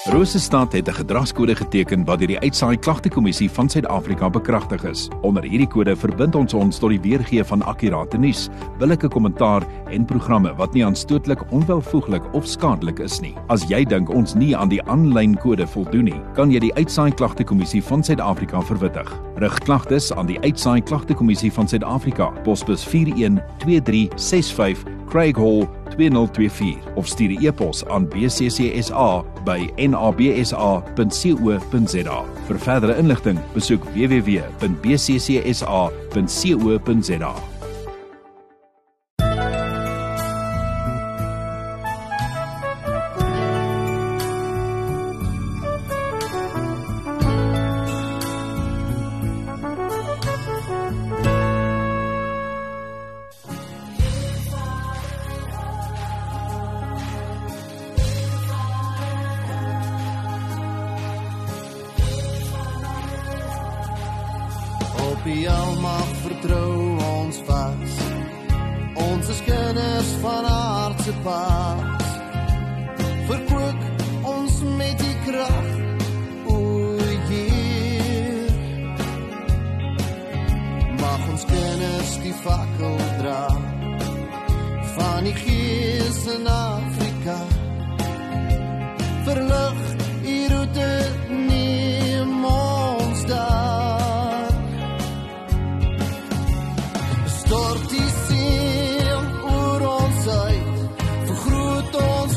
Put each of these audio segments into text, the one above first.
Rosestad het 'n gedragskode geteken wat deur die Uitsaai Klagtekommissie van Suid-Afrika bekragtig is. Onder hierdie kode verbind ons tot die weergee van akkurate nuus, billike kommentaar en programme wat nie aanstootlik, onwelvoeglik of skadelik is nie. As jy dink ons nie aan die aanlyn kode voldoen nie, kan jy die Uitsaai Klagtekommissie van Suid-Afrika verwittig. Rig klagtes aan die Uitsaai Klagtekommissie van Suid-Afrika, posbus 412365, Craig Hall 2024 of stuur 'n e-pos aan bccsa@nabsa.co.za. Vir verdere inligting, besoek www.bccsa.co.za. Op die almag vertrou ons vas. Ons is kinders van aardse paas. Verkoop ons met die krag, o Heer. Mag ons kinders die fakkel dra van die Gees in Afrika. Verlig die route, neem ons daar. Stort die seën oor ons uit, vergroot ons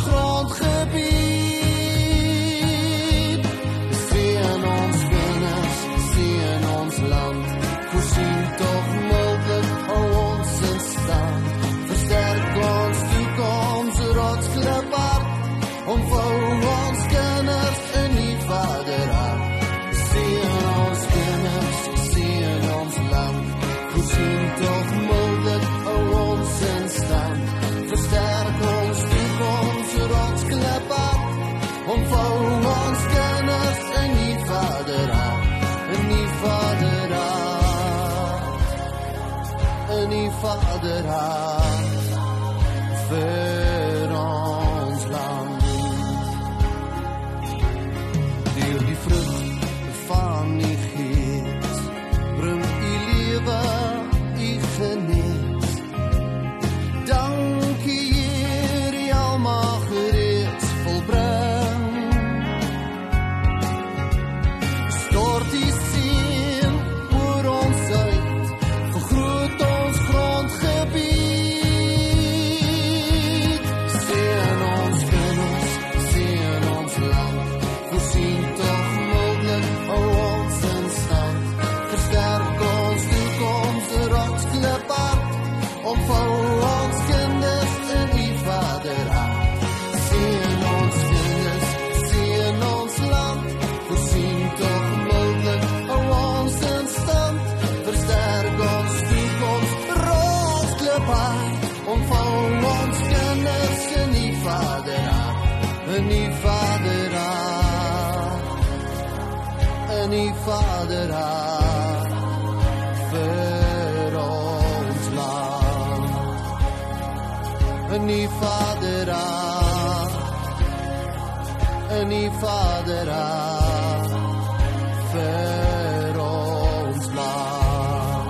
grondgebied. Seën ons kinders, seën ons land, voorsien tog moontlik hou ons in stand. Versterk ons toekoms, rotsklip hart, omvou ons kinders in die Vaderhart. Seën ons kinders, seën ons land, voorsien tog moontlik hou ons in stand. Versterk ons toekoms, rotsklip hart, omvou ons kinders in die Vaderhart, in die Vaderhart, in die Vaderhart, vir ons land. Deur die vrug van die Gees, bring die lewe, die genees. Dankie Heer, die almag reeds volbring. Stort die seën oor ons uit, vergroot ons grondgebied. Seën ons kinders, seën ons land, voorsien tog moontlik hou ons in stand. Versterk ons toekoms, rotsklip hart, omvou ons kinders in die Vaderhart. Seën ons kinders, seën ons land, voorsien tog moontlik hou ons in stand. Versterk ons toekoms, rotsklip hart, omvou ons kinders in die Vaderhart, in die Vaderhart, in die Vaderhart, vir ons land. In die Vaderhart, in die Vaderhart, vir ons land.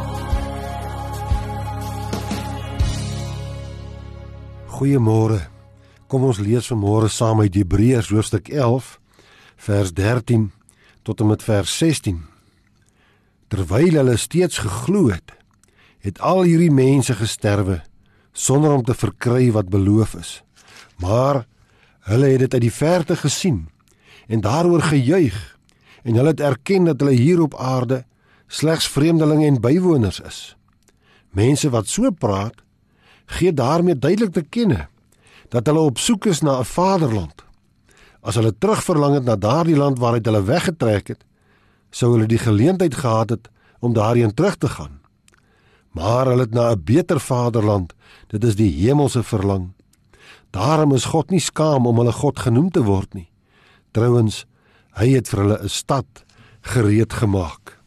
Goeiemôre. Kom ons lees vanmôre saam uit Hebreërs hoofstuk 11, vers 13 tot en met vers 16. Terwyl hulle steeds geglo het, het al hierdie mense gesterwe sonder om te verkry wat beloof is. Maar hulle het dit uit die verte gesien en daaroor gejuig en hulle het erken dat hulle hier op aarde slegs vreemdelinge en bywoners is. Mense wat so praat, gee daarmee duidelik te kenne dat hulle op soek is na 'n vaderland. As hulle terugverlang het na daardie land waaruit hulle weggetrek het, sou hulle die geleentheid gehad het om daarheen terug te gaan. Maar hulle het na 'n beter vaderland, dit is die hemelse verlang. Daarom is God nie skaam om hulle God genoem te word nie. Trouwens, hy het vir hulle 'n stad gereed gemaak.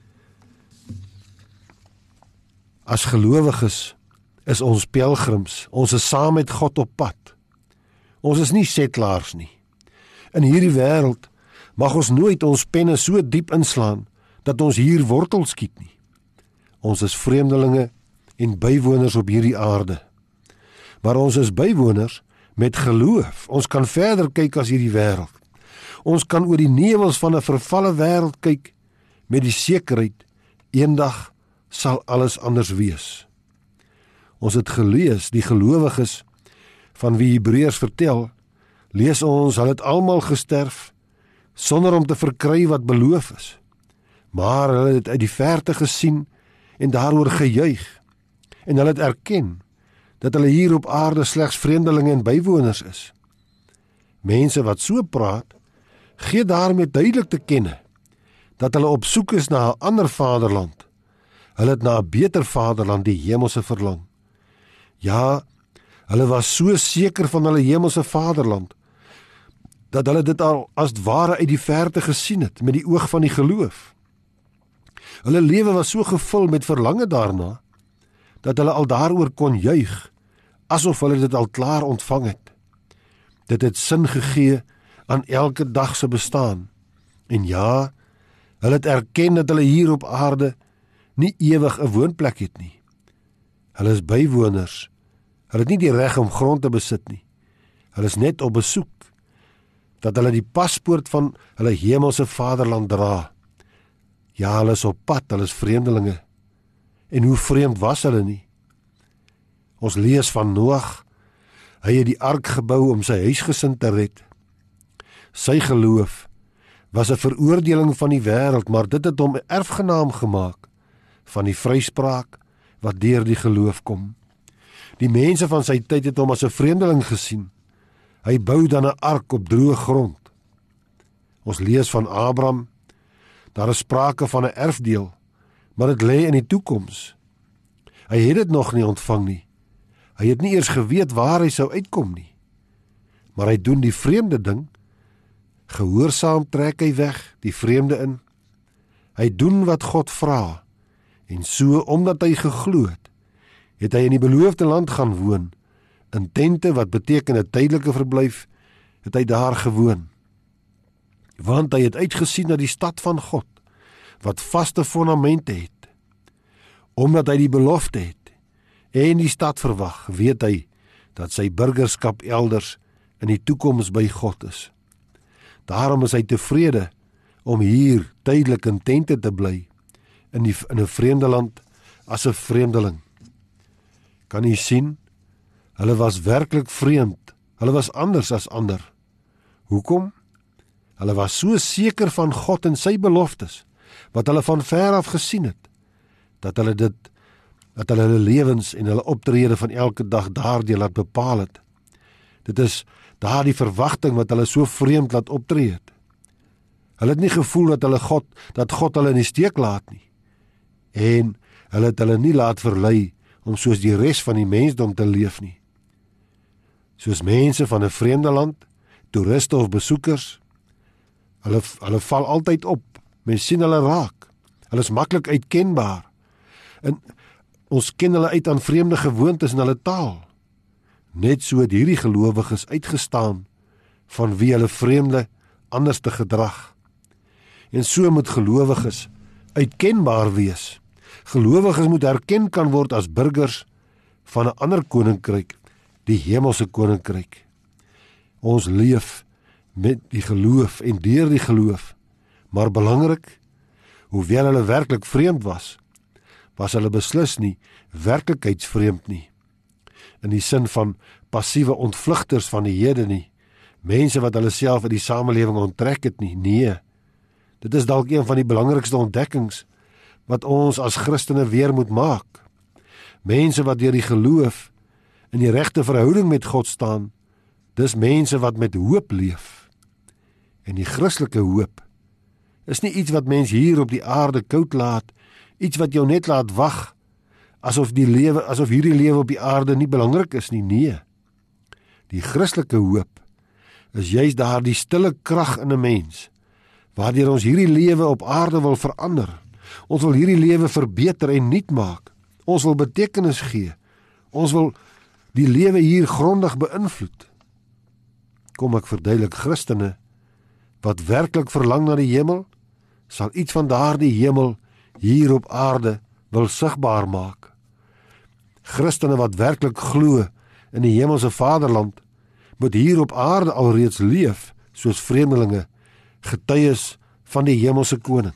As gelowiges is ons pelgrims, ons is saam met God op pad. Ons is nie setlaars nie. In hierdie wêreld mag ons nooit ons penne so diep inslaan dat ons hier wortel skiet nie. Ons is vreemdelinge en bywoners op hierdie aarde. Maar ons is bywoners met geloof. Ons kan verder kyk as hierdie wêreld. Ons kan oor die nevels van 'n vervalle wêreld kyk met die sekerheid, eendag sal alles anders wees. Ons het gelees, die gelowiges van wie Hebreërs vertel, lees ons, hulle het almal gesterf, sonder om te verkry wat beloof is. Maar hulle het uit die verte gesien en daaroor gejuig. En hulle het erken dat hulle hier op aarde slegs vreemdelinge en bywoners is. Mense wat so praat, gee daarmee duidelik te kenne dat hulle op soek is na 'n ander vaderland. Hulle het na 'n beter vaderland, die hemelse, verlang. Ja, hulle was so seker van hulle hemelse vaderland, dat hulle dit al as ware uit die verte gesien het, met die oog van die geloof. Hulle lewe was so gevul met verlange daarna, dat hulle al daaroor kon juig, asof hulle dit al klaar ontvang het. Dit het sin gegee aan elke dag se bestaan. En ja, hulle het erken dat hulle hier op aarde nie ewig 'n woonplek het nie. Hulle is bywoners. Hulle het nie die reg om grond te besit nie. Hulle is net op besoek, dat hulle die paspoort van hulle hemelse vaderland dra. Ja, hulle is op pad, hulle is vreemdelinge. En hoe vreemd was hulle nie? Ons lees van Noag. Hy het die ark gebou om sy huisgesin te red. Sy geloof was 'n veroordeling van die wêreld, maar dit het hom 'n erfgenaam gemaak van die vryspraak wat deur die geloof kom. Die mense van sy tyd het hom as 'n vreemdeling gesien. Hy bou dan 'n ark op droë grond. Ons lees van Abraham. Daar is sprake van 'n erfdeel, maar dit lê in die toekoms. Hy het dit nog nie ontvang nie. Hy het nie eers geweet waar hy sou uitkom nie. Maar hy doen die vreemde ding. Gehoorsaam trek hy weg, die vreemde in. Hy doen wat God vra. En so, omdat hy geglo het hy in die beloofde land gaan woon. In tente, wat beteken 'n tydelike verblyf, het hy daar gewoon. Want hy het uitgesien na die stad van God, wat vaste fondamente het. Omdat hy die belofte het en die stad verwag, weet hy dat sy burgerskap elders in die toekoms by God is. Daarom is hy tevrede om hier tydelik in tente te bly, in 'n vreemde land as 'n vreemdeling. Kan u sien? Hulle was werklik vreemd. Hulle was anders as ander. Hoekom? Hulle was so seker van God en sy beloftes, wat hulle van ver af gesien het, dat hulle hulle lewens en hulle optrede van elke dag daardeur laat bepaal het. Dit is daardie verwagting wat hulle so vreemd laat optree het. Hulle het nie gevoel dat God hulle in die steek laat nie. En hulle het hulle nie laat verlei om soos die res van die mensdom te leef nie. Soos mense van 'n vreemde land, toeriste of besoekers, hulle val altyd op. Mens sien hulle raak. Hulle is maklik uitkenbaar. En ons ken hulle uit aan vreemde gewoontes in hulle taal. Net so het hierdie gelowiges uitgestaan van wie hulle vreemde anders te gedrag. En so moet gelowiges uitkenbaar wees. Gelowiges moet herken kan word as burgers van 'n ander koninkryk, die hemelse koninkryk. Ons leef met die geloof en deur die geloof, maar belangrik, hoewel hulle werklik vreemd was hulle beslis nie werklikheidsvreemd nie. In die sin van passiewe ontvlugters van die hede nie, mense wat hulle self in die samelewing onttrek het nie. Nee, dit is dalk een van die belangrikste ontdekkings wat ons as Christene weer moet maak. Mense wat deur die geloof in die regte verhouding met God staan, dis mense wat met hoop leef. En die Christelike hoop is nie iets wat mens hier op die aarde koud laat, iets wat jou net laat wag, asof hierdie lewe op die aarde nie belangrik is nie. Nee, die Christelike hoop is juist daardie stille krag in 'n mens, waardeur ons hierdie lewe op aarde wil verander. Ons wil hierdie lewe verbeter en nuut maak. Ons wil betekenis gee. Ons wil die lewe hier grondig beïnvloed. Kom ek verduidelik, Christene wat werklik verlang na die hemel, sal iets van daardie hemel hier op aarde wil sigbaar maak. Christene wat werklik glo in die hemelse vaderland, moet hier op aarde alreeds leef soos vreemdelinge, getuies van die hemelse koning.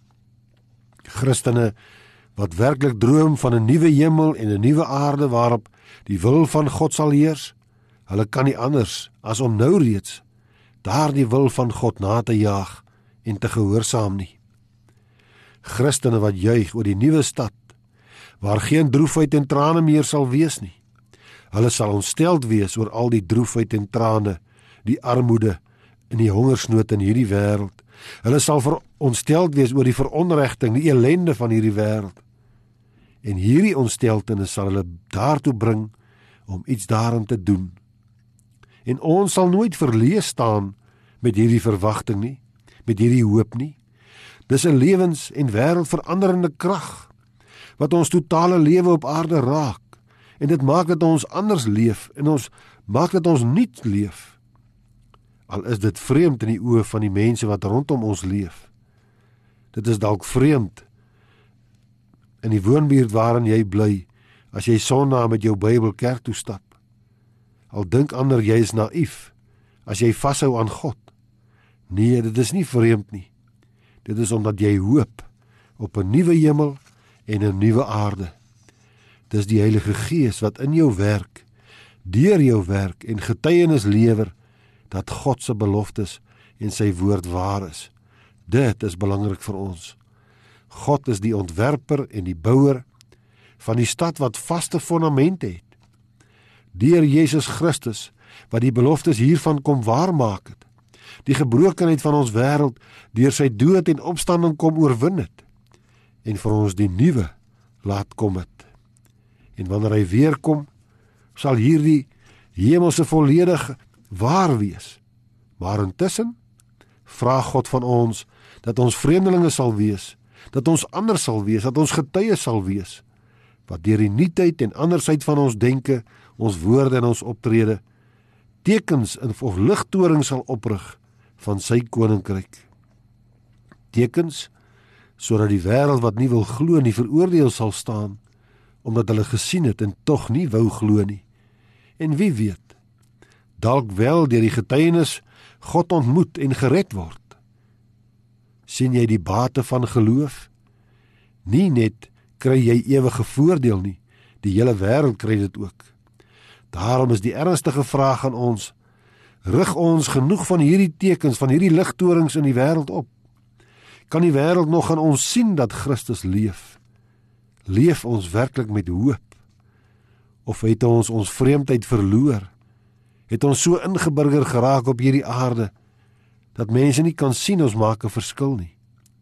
Christene wat werklik droom van 'n nuwe hemel en 'n nuwe aarde waarop die wil van God sal heers, hulle kan nie anders as om nou reeds daardie wil van God na te jaag en te gehoorsaam nie. Christene wat juig oor die nuwe stad, waar geen droefheid en trane meer sal wees nie. Hulle sal ontsteld wees oor al die droefheid en trane, die armoede en die hongersnood in hierdie wêreld. Hulle sal ontsteld wees oor die veronregting, die ellende van hierdie wêreld. En hierdie ontsteltenis sal hulle daartoe bring om iets daarin te doen. En ons sal nooit verleë staan met hierdie verwagting nie, met hierdie hoop nie. Dis 'n lewens- en wêreldveranderende krag, wat ons totale lewe op aarde raak, en dit maak dat ons anders leef, en ons maak dat ons nuut leef. Al is dit vreemd in die oë van die mense wat rondom ons leef. Dit is dalk vreemd in die woonbuurt waarin jy bly, as jy Sondag met jou Bybel kerk toe stap. Al dink ander jy is naïef, as jy vashou aan God. Nee, dit is nie vreemd nie. Dit is omdat jy hoop op 'n nuwe hemel en 'n nuwe aarde. Dis die Heilige Gees wat in jou werk, deur jou werk en getuienis lewer dat God se beloftes en sy woord waar is. Dit is belangrik vir ons. God is die ontwerper en die bouer van die stad wat vaste fondamente het. Deur Jesus Christus wat die beloftes hiervan kom waarmaak het. Die gebrokenheid van ons wêreld deur sy dood en opstanding kom oorwin het. En vir ons die nuwe laat kom het. En wanneer hy weer kom, sal hierdie hemelse volledig waar wees. Maar intussen vra God van ons dat ons vreemdelinge sal wees, dat ons anders sal wees, dat ons getuies sal wees, wat deur die nuutheid en andersheid van ons denke, ons woorde en ons optrede, tekens of ligtorings sal oprig van sy koninkryk. Tekens, sodat die wêreld wat nie wil glo nie veroordeel sal staan, omdat hulle gesien het en tog nie wou glo nie. En wie weet, dalk wel deur die getuienis God ontmoet en gered word. Sien jy die bate van geloof? Nie net kry jy ewige voordeel nie, die hele wêreld kry dit ook. Daarom is die ernstige vraag aan ons, rig ons genoeg van hierdie tekens, van hierdie ligtorings in die wêreld op? Kan die wêreld nog aan ons sien dat Christus leef? Leef ons werklik met hoop? Of het ons vreemdheid verloor? Het ons so ingeburger geraak op hierdie aarde, dat mense nie kan sien ons maak 'n verskil nie?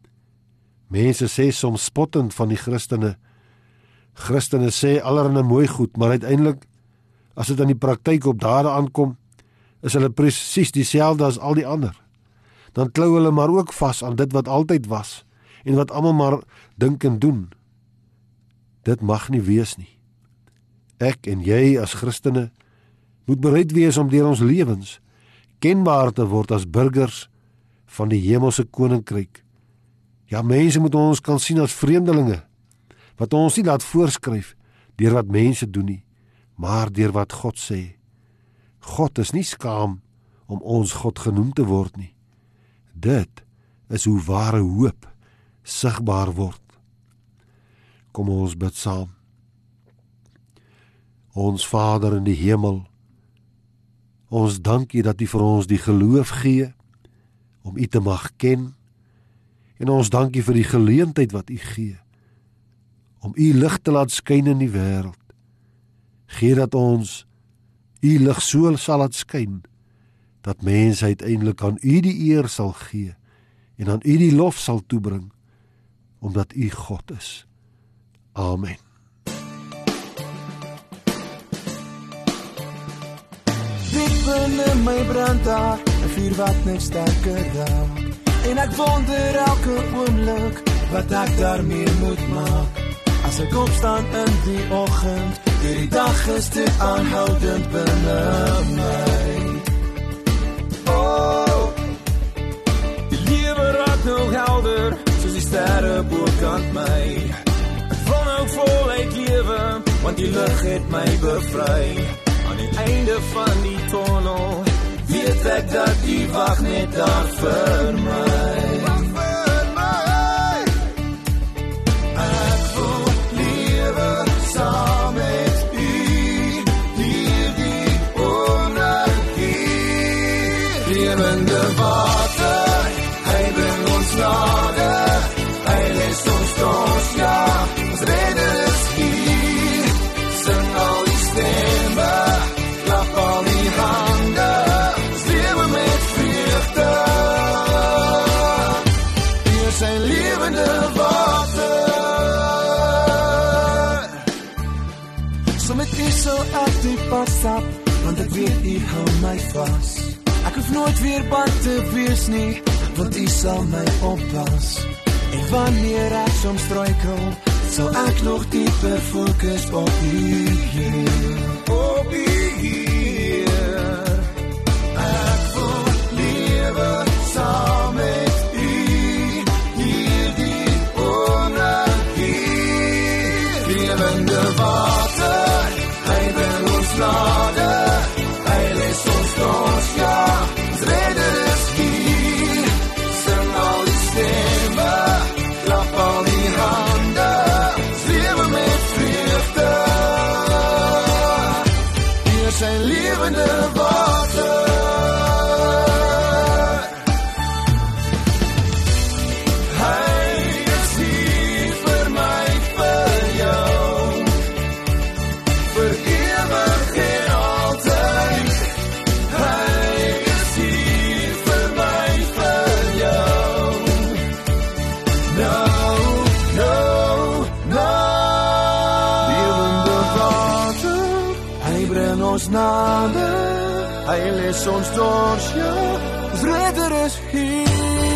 Mense sê soms spottend van die Christene. Christene sê allerlei mooi goed, maar uiteindelik, as dit aan die praktyk op dade aankom, is hulle presies dieselfde as al die ander. Dan klou hulle maar ook vas aan dit wat altyd was, en wat almal maar dink en doen. Dit mag nie wees nie. Ek en jy as Christene moet bereid wees om deur ons lewens kenbaar te word as burgers van die hemelse koninkryk. Ja, mense moet ons kan sien as vreemdelinge, wat ons nie laat voorskryf deur wat mense doen nie, maar deur wat God sê. God is nie skaam om ons God genoem te word nie. Dit is hoe ware hoop sigbaar word. Kom ons bid saam. Ons Vader in die hemel, ons dank U dat U vir ons die geloof gee om U te mag ken, en ons dank U vir die geleentheid wat U gee om U lig te laat skyn in die wêreld. Gee dat ons U lig so sal laat skyn dat mense uiteindelik aan U die eer sal gee en aan U die lof sal toebring, omdat U God is. Amen. Diep in my brand daar, 'n vuur wat net sterker raak. En ek wonder elke oomblik wat ek daarmee moet maak. As ek opstaan in die oggend, die dag is te aanhoudend binne my. Oh, sterre bokant my. Ek wil nou voluit lewe, want die lig het my bevry. Aan die einde van die tunnel weet ek dat die wag net daar vir my. Ek wil lewe saam met u, die onregie. Lewende water, hy bring ons nader, hy les ons dors, ja, ons redder is hier. Sing al die stemme, klap al die hande, ons lewe met vreugde. Hier zijn lewende water. So met u sal ek die pad stap, want ek weet u hou my vas. Ek hoef nooit weer bang te wees nie, want u sal my oppas. En wanneer ek soms struikel, sal ek nog dieper fokus op u Heer. Op u Heer. Ek wil lewe saam met u, hierdie onregie. Lewende water, hy bring ons nader, hy les ons dors, ja, ons redder is hier. Sing al die stemme, klap al die hande, ons lewe met vreugde. Hier zijn lewende water. Hy is hier vir my, vir jou, vir ewig en altyd. Hy is hier vir my, vir jou. No, no, no. Lewende water, hy bring ons nader, hy les ons dors, ja, ons redder is hier.